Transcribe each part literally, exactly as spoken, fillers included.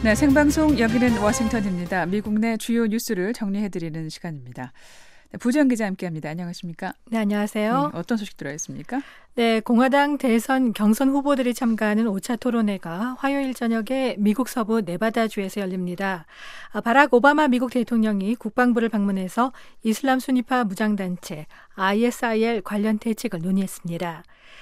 네, 생방송 여기는 워싱턴입니다. 미국 내 주요 뉴스를 정리해드리는 시간입니다. 네, 부정 기자 함께합니다. 안녕하십니까? 네, 안녕하세요. 네, 어떤 소식 들어있습니까? 네, 공화당 대선 경선 후보들이 참가하는 오 차 토론회가 화요일 저녁에 미국 서부 네바다주에서 열립니다. 바락 오바마 미국 대통령이 국방부를 방문해서 이슬람 순위파 무장단체 아이에스아이엘 관련 대책을 논의했습니다.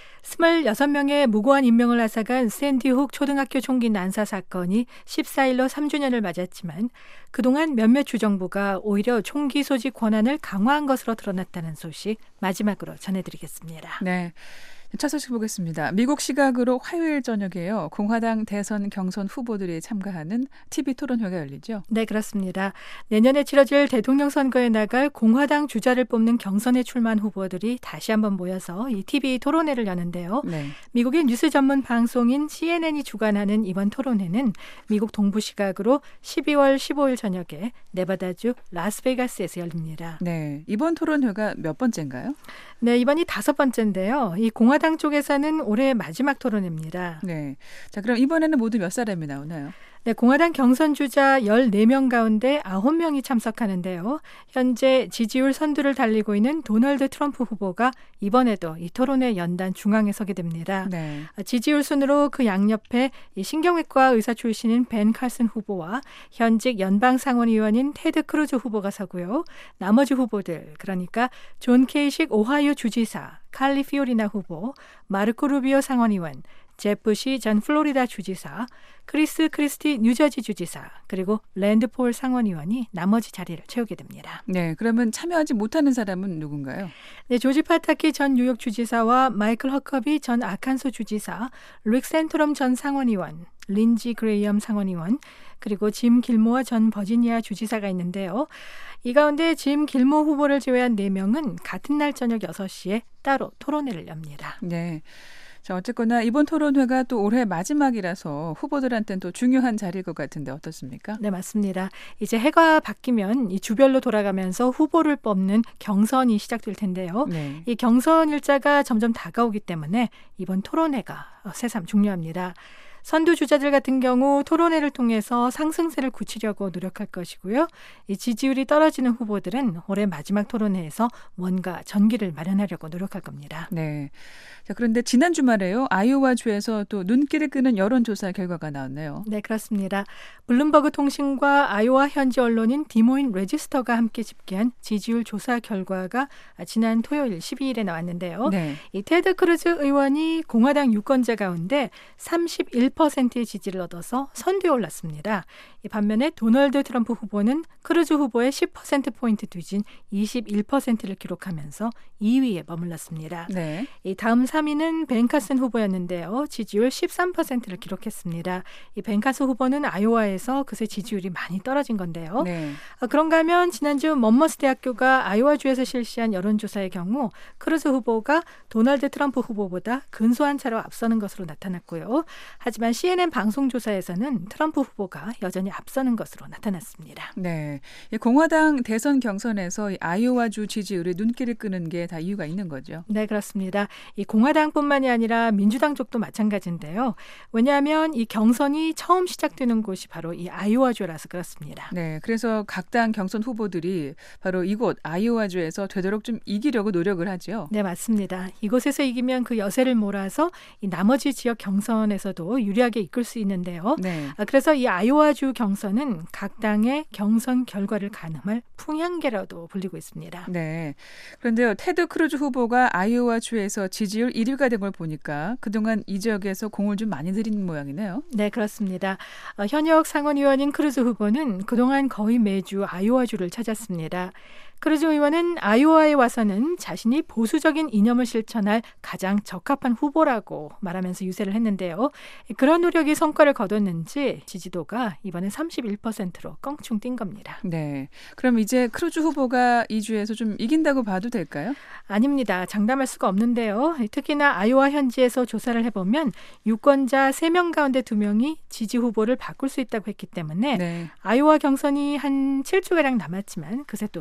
스물여섯 명의 무고한 인명을 앗아간 샌디 훅 초등학교 총기 난사 사건이 십사 일로 삼 주년을 맞았지만 그동안 몇몇 주정부가 오히려 총기 소지 권한을 강화한 것으로 드러났다는 소식 마지막으로 전해드리겠습니다. 네. 첫 소식 보겠습니다. 미국 시각으로 화요일 저녁에요. 공화당 대선 경선 후보들이 참가하는 티비 토론회가 열리죠? 네, 그렇습니다. 내년에 치러질 대통령 선거에 나갈 공화당 주자를 뽑는 경선에 출마한 후보들이 다시 한번 모여서 이 티비 토론회를 여는데요. 네. 미국의 뉴스 전문 방송인 씨엔엔이 주관하는 이번 토론회는 미국 동부 시각으로 십이월 십오일 저녁에 네바다주 라스베가스에서 열립니다. 네, 이번 토론회가 몇 번째인가요? 네, 이번이 다섯 번째인데요. 이 공화당 쪽에서는 올해 마지막 토론회입니다. 네. 자, 그럼 이번에는 모두 몇 사람이 나오나요? 네, 공화당 경선 주자 열네 명 가운데 아홉 명이 참석하는데요. 현재 지지율 선두를 달리고 있는 도널드 트럼프 후보가 이번에도 이 토론회 연단 중앙에 서게 됩니다. 네. 지지율 순으로 그 양옆에 이 신경외과 의사 출신인 벤 칼슨 후보와 현직 연방 상원의원인 테드 크루즈 후보가 서고요. 나머지 후보들, 그러니까 존 케이식 오하이오 주지사, 칼리 피오리나 후보, 마르코 루비오 상원의원, 제프 시 전 플로리다 주지사, 크리스 크리스티 뉴저지 주지사, 그리고 랜드 폴 상원의원이 나머지 자리를 채우게 됩니다. 네, 그러면 참여하지 못하는 사람은 누군가요? 네, 조지 파타키 전 뉴욕 주지사와 마이클 허커비 전 아칸소 주지사, 릭 센토럼 전 상원의원, 린지 그레이엄 상원의원, 그리고 짐 길모어 전 버지니아 주지사가 있는데요. 이 가운데 짐 길모 후보를 제외한 네 명은 같은 날 저녁 여섯 시에 따로 토론회를 엽니다. 네. 자, 어쨌거나 이번 토론회가 또 올해 마지막이라서 후보들한테는 또 중요한 자리일 것 같은데 어떻습니까? 네, 맞습니다. 이제 해가 바뀌면 이 주별로 돌아가면서 후보를 뽑는 경선이 시작될 텐데요. 네. 이 경선 일자가 점점 다가오기 때문에 이번 토론회가 새삼 중요합니다. 선두 주자들 같은 경우 토론회를 통해서 상승세를 굳히려고 노력할 것이고요. 이 지지율이 떨어지는 후보들은 올해 마지막 토론회에서 뭔가 전기를 마련하려고 노력할 겁니다. 네. 자, 그런데 지난 주말에요. 아이오와주에서 또 눈길을 끄는 여론조사 결과가 나왔네요. 네, 그렇습니다. 블룸버그 통신과 아이오와 현지 언론인 디모인 레지스터가 함께 집계한 지지율 조사 결과가 지난 토요일 십이일에 나왔는데요. 네. 이 테드 크루즈 의원이 공화당 유권자 가운데 삼십일 퍼센트의 지지를 얻어서 선두에 올랐습니다. 이 반면에 도널드 트럼프 후보는 크루즈 후보의 십 퍼센트포인트 뒤진 이십일 퍼센트를 기록하면서 이 위에 머물렀습니다. 네. 이 다음 삼 위는 벤 카슨 후보였는데요. 지지율 십삼 퍼센트를 기록했습니다. 이 벤 카슨 후보는 아이오와에서 그새 지지율이 많이 떨어진 건데요. 네. 어, 그런가 하면 지난주 먼머스 대학교가 아이오와주에서 실시한 여론조사의 경우 크루즈 후보가 도널드 트럼프 후보보다 근소한 차로 앞서는 것으로 나타났고요. 하지만 씨엔엔 방송조사에서는 트럼프 후보가 여전히 앞서는 것으로 나타났습니다. 네. 이 공화당 대선 경선에서 이 아이오와주 지지율이 눈길을 끄는 게 다 이유가 있는 거죠. 네, 그렇습니다. 이 공화당뿐만이 아니라 민주당 쪽도 마찬가지인데요. 왜냐하면 이 경선이 처음 시작되는 곳이 바로 이 아이오와주라서 그렇습니다. 네, 그래서 각 당 경선 후보들이 바로 이곳 아이오와주에서 되도록 좀 이기려고 노력을 하죠. 네, 맞습니다. 이곳에서 이기면 그 여세를 몰아서 이 나머지 지역 경선에서도 유리하게 이끌 수 있는데요. 네. 그래서 이 아이오와주 경선은 각 당의 경선 결과를 가늠할 풍향계라도 불리고 있습니다. 네. 그런데요, 테드 크루즈 후보가 아이오와주에서 지지율 일 위가 된 걸 보니까 그동안 이 지역에서 공을 좀 많이 들인 모양이네요. 네, 그렇습니다. 어, 현역 상원의원인 크루즈 후보는 그동안 거의 매주 아이오와주를 찾았습니다. 크루즈 의원은 아이오와에 와서는 자신이 보수적인 이념을 실천할 가장 적합한 후보라고 말하면서 유세를 했는데요. 그런 노력이 성과를 거뒀는지 지지도가 이번에 삼십일 퍼센트로 껑충 뛴 겁니다. 네. 그럼 이제 크루즈 후보가 이 주에서 좀 이긴다고 봐도 될까요? 아닙니다. 장담할 수가 없는데요. 특히나 아이오와 현지에서 조사를 해보면 유권자 세 명 가운데 두 명이 지지 후보를 바꿀 수 있다고 했기 때문에 네. 아이오와 경선이 한 칠 주가량 남았지만 그새 또 결과가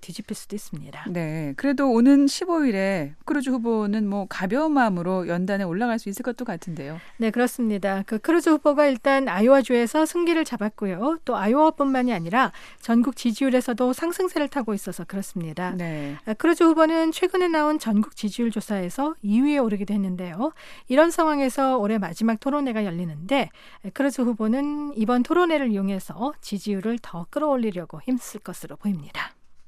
뒤집힐 수도 있습니다. 네, 그래도 오는 십오일에 크루즈 후보는 뭐 가벼운 마음으로 연단에 올라갈 수 있을 것도 같은데요. 네, 그렇습니다. 그 크루즈 후보가 일단 아이오와주에서 승기를 잡았고요. 또 아이오와뿐만이 아니라 전국 지지율에서도 상승세를 타고 있어서 그렇습니다. 네. 크루즈 후보는 최근에 나온 전국 지지율 조사에서 이 위에 오르기도 했는데요. 이런 상황에서 올해 마지막 토론회가 열리는데 크루즈 후보는 이번 토론회를 이용해서 지지율을 더 끌어올리려고 힘쓸 것으로 보입니다.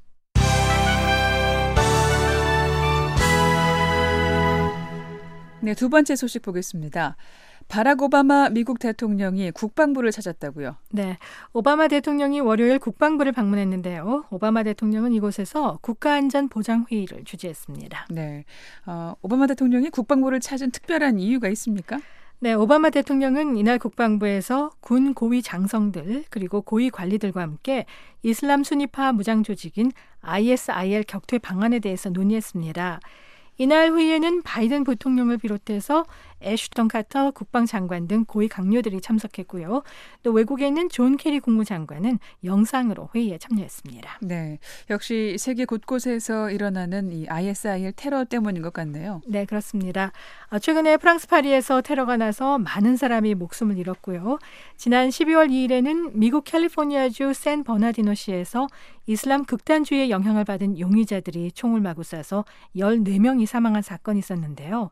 네, 두 번째 소식 보겠습니다. 바락 오바마 미국 대통령이 국방부를 찾았다고요? 네, 오바마 대통령이 월요일 국방부를 방문했는데요. 오바마 대통령은 이곳에서 국가안전보장회의를 주재했습니다. 네, 어, 오바마 대통령이 국방부를 찾은 특별한 이유가 있습니까? 네, 오바마 대통령은 이날 국방부에서 군 고위 장성들 그리고 고위 관리들과 함께 이슬람 순위파 무장 조직인 아이에스아이엘 격퇴 방안에 대해서 논의했습니다. 이날 회의에는 바이든 부통령을 비롯해서 애슈턴 카터 국방장관 등 고위 강요들이 참석했고요. 또 외국에 있는 존 케리 국무장관은 영상으로 회의에 참여했습니다. 네, 역시 세계 곳곳에서 일어나는 이 아이에스아이엘 테러 때문인 것 같네요. 네, 그렇습니다. 최근에 프랑스 파리에서 테러가 나서 많은 사람이 목숨을 잃었고요. 지난 십이월 이일에는 미국 캘리포니아주 샌 버나디노시에서 이슬람 극단주의의 영향을 받은 용의자들이 총을 마구 쏴서 열네 명이 사망한 사건이 있었는데요.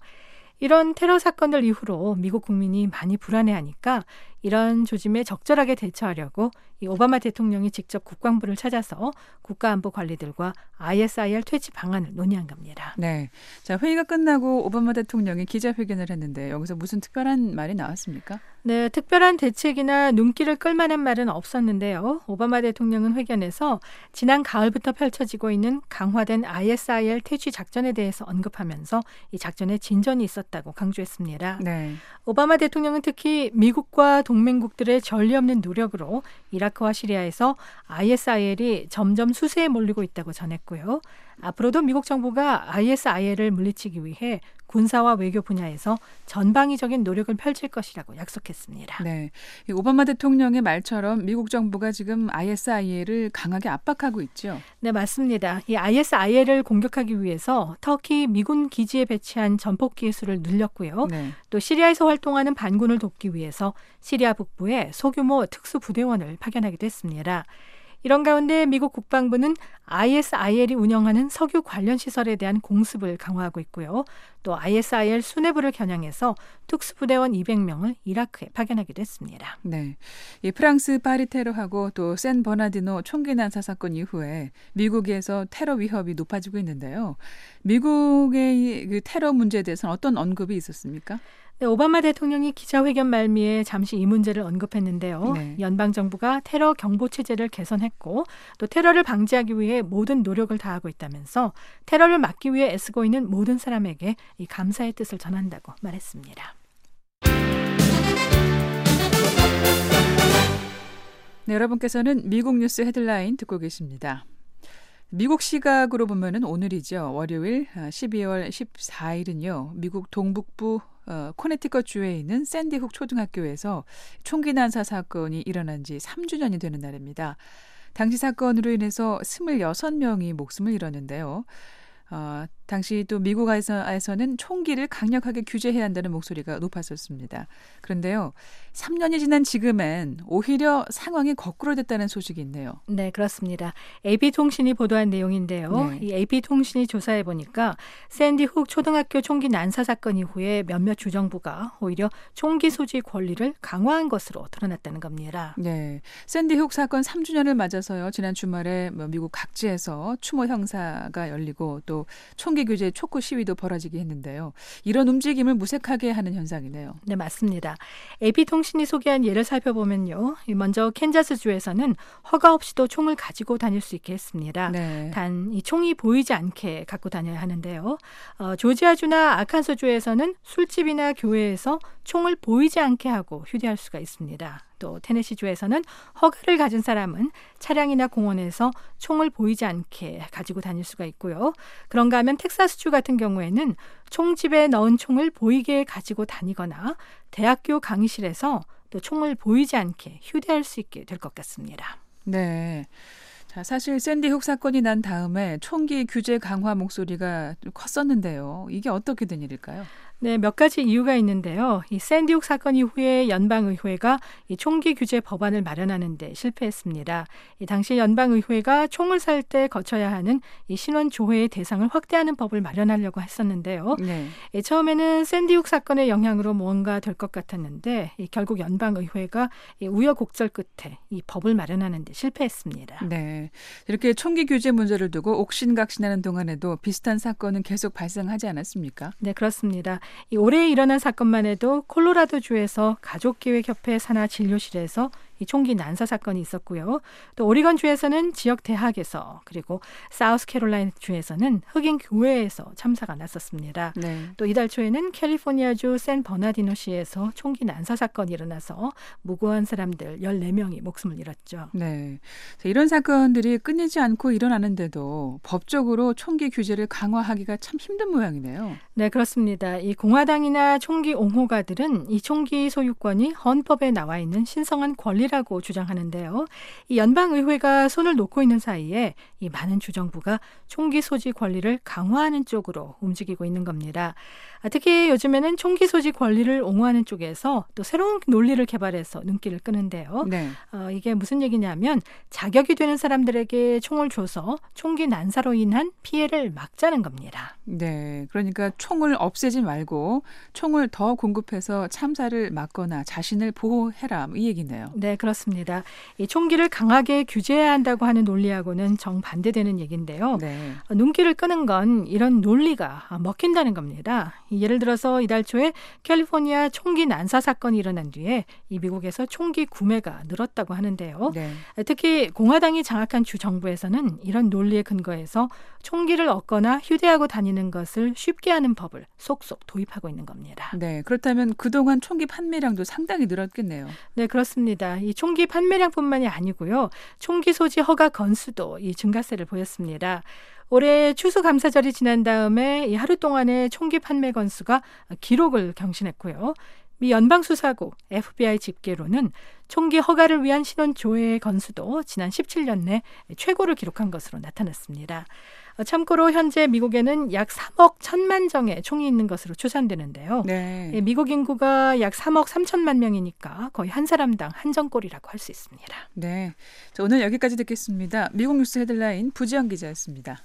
이런 테러 사건들 이후로 미국 국민이 많이 불안해하니까 이런 조짐에 적절하게 대처하려고 이 오바마 대통령이 직접 국방부를 찾아서 국가안보 관리들과 아이에스아이엘 퇴치 방안을 논의한 겁니다. 네, 자 회의가 끝나고 오바마 대통령이 기자회견을 했는데 여기서 무슨 특별한 말이 나왔습니까? 네, 특별한 대책이나 눈길을 끌만한 말은 없었는데요. 오바마 대통령은 회견에서 지난 가을부터 펼쳐지고 있는 강화된 아이에스아이엘 퇴치 작전에 대해서 언급하면서 이 작전에 진전이 있었다고 강조했습니다. 네. 오바마 대통령은 특히 미국과 동맹국들의 전례 없는 노력으로 이라크와 시리아에서 아이에스아이엘이 점점 수세에 몰리고 있다고 전했고요. 앞으로도 미국 정부가 아이에스아이엘을 물리치기 위해 군사와 외교 분야에서 전방위적인 노력을 펼칠 것이라고 약속했습니다. 네, 이 오바마 대통령의 말처럼 미국 정부가 지금 아이에스아이엘을 강하게 압박하고 있죠. 네, 맞습니다. 이 아이에스아이엘을 공격하기 위해서 터키 미군 기지에 배치한 전폭기 수를 늘렸고요. 네. 또 시리아에서 활동하는 반군을 돕기 위해서 시리아 북부에 소규모 특수부대원을 파견하기도 했습니다. 이런 가운데 미국 국방부는 아이에스아이엘이 운영하는 석유 관련 시설에 대한 공습을 강화하고 있고요. 또 아이에스아이엘 수뇌부를 겨냥해서 특수부대원 이백 명을 이라크에 파견하기도 했습니다. 네, 이 프랑스 파리 테러하고 또 샌 버나디노 총기 난사 사건 이후에 미국에서 테러 위협이 높아지고 있는데요. 미국의 그 테러 문제에 대해서는 어떤 언급이 있었습니까? 네, 오바마 대통령이 기자회견 말미에 잠시 이 문제를 언급했는데요. 네. 연방정부가 테러 경보 체제를 개선했고 또 테러를 방지하기 위해 모든 노력을 다하고 있다면서 테러를 막기 위해 애쓰고 있는 모든 사람에게 이 감사의 뜻을 전한다고 말했습니다. 네, 여러분께서는 미국 뉴스 헤드라인 듣고 계십니다. 미국 시각으로 보면은 오늘이죠. 월요일 십이월 십사일은요. 미국 동북부 어, 코네티컷 주에 있는 샌디훅 초등학교에서 총기 난사 사건이 일어난 지 삼 주년이 되는 날입니다. 당시 사건으로 인해서 스물여섯 명이 목숨을 잃었는데요. 어, 당시 또 미국에서는 총기를 강력하게 규제해야 한다는 목소리가 높았었습니다. 그런데요, 삼 년이 지난 지금은 오히려 상황이 거꾸로 됐다는 소식이 있네요. 네, 그렇습니다. 에이피통신이 보도한 내용인데요. 네. 이 에이피통신이 조사해 보니까 샌디훅 초등학교 총기 난사 사건 이후에 몇몇 주정부가 오히려 총기 소지 권리를 강화한 것으로 드러났다는 겁니다. 네, 샌디훅 사건 삼 주년을 맞아서요. 지난 주말에 뭐 미국 각지에서 추모 행사가 열리고 또 총기 규제 촉구 시위도 벌어지게 했는데요. 이런 움직임을 무색하게 하는 현상이네요. 네, 맞습니다. 에이피통신이 소개한 예를 살펴보면요. 먼저 캔자스주에서는 허가 없이도 총을 가지고 다닐 수 있게 했습니다. 네. 단 이 총이 보이지 않게 갖고 다녀야 하는데요. 어, 조지아주나 아칸소주에서는 술집이나 교회에서 총을 보이지 않게 하고 휴대할 수가 있습니다. 또 테네시주에서는 허가를 가진 사람은 차량이나 공원에서 총을 보이지 않게 가지고 다닐 수가 있고요. 그런가 하면 텍사스주 같은 경우에는 총집에 넣은 총을 보이게 가지고 다니거나 대학교 강의실에서 또 총을 보이지 않게 휴대할 수 있게 될 것 같습니다. 네. 자, 사실 샌디 훅 사건이 난 다음에 총기 규제 강화 목소리가 좀 컸었는데요. 이게 어떻게 된 일일까요? 네, 몇 가지 이유가 있는데요. 이 샌디 훅 사건 이후에 연방의회가 이 총기 규제 법안을 마련하는 데 실패했습니다. 이 당시 연방의회가 총을 살 때 거쳐야 하는 이 신원 조회의 대상을 확대하는 법을 마련하려고 했었는데요. 네. 이 처음에는 샌디 훅 사건의 영향으로 뭔가 될 것 같았는데 이 결국 연방의회가 이 우여곡절 끝에 이 법을 마련하는 데 실패했습니다. 네. 이렇게 총기 규제 문제를 두고 옥신각신하는 동안에도 비슷한 사건은 계속 발생하지 않았습니까? 네, 그렇습니다. 이 올해 일어난 사건만 해도 콜로라도주에서 가족기획협회 산하 진료실에서 이 총기 난사 사건이 있었고요. 또 오리건주에서는 지역 대학에서 그리고 사우스캐롤라이나주에서는 흑인 교회에서 참사가 났었습니다. 네. 또 이달 초에는 캘리포니아주 샌 버나디노시에서 총기 난사 사건이 일어나서 무고한 사람들 열네 명이 목숨을 잃었죠. 네. 자, 이런 사건들이 끊이지 않고 일어나는데도 법적으로 총기 규제를 강화하기가 참 힘든 모양이네요. 네, 그렇습니다. 이 공화당이나 총기 옹호가들은 이 총기 소유권이 헌법에 나와 있는 신성한 권리라고 주장하는데요. 이 연방의회가 손을 놓고 있는 사이에 이 많은 주정부가 총기 소지 권리를 강화하는 쪽으로 움직이고 있는 겁니다. 특히 요즘에는 총기 소지 권리를 옹호하는 쪽에서 또 새로운 논리를 개발해서 눈길을 끄는데요. 네. 어, 이게 무슨 얘기냐면 자격이 되는 사람들에게 총을 줘서 총기 난사로 인한 피해를 막자는 겁니다. 네. 그러니까 총을 없애지 말고 총을 더 공급해서 참사를 막거나 자신을 보호해라 이 얘기네요. 네, 그렇습니다. 이 총기를 강하게 규제해야 한다고 하는 논리하고는 정반대되는 얘기인데요. 네. 어, 눈길을 끄는 건 이런 논리가 먹힌다는 겁니다. 예를 들어서 이달 초에 캘리포니아 총기 난사 사건이 일어난 뒤에 이 미국에서 총기 구매가 늘었다고 하는데요. 네. 특히 공화당이 장악한 주 정부에서는 이런 논리에 근거해서 총기를 얻거나 휴대하고 다니는 것을 쉽게 하는 법을 속속 도입하고 있는 겁니다. 네. 그렇다면 그동안 총기 판매량도 상당히 늘었겠네요. 네, 그렇습니다. 이 총기 판매량뿐만이 아니고요. 총기 소지 허가 건수도 이 증가세를 보였습니다. 올해 추수감사절이 지난 다음에 이 하루 동안의 총기 판매 건수가 기록을 경신했고요. 미 연방수사국 에프비아이 집계로는 총기 허가를 위한 신원 조회의 건수도 지난 십칠 년 내 최고를 기록한 것으로 나타났습니다. 참고로 현재 미국에는 약 삼억 천만 정의 총이 있는 것으로 추산되는데요. 네. 미국 인구가 약 삼억 삼천만 명이니까 거의 한 사람당 한 정꼴이라고 할 수 있습니다. 네. 자, 오늘 여기까지 듣겠습니다. 미국 뉴스 헤드라인 부지영 기자였습니다.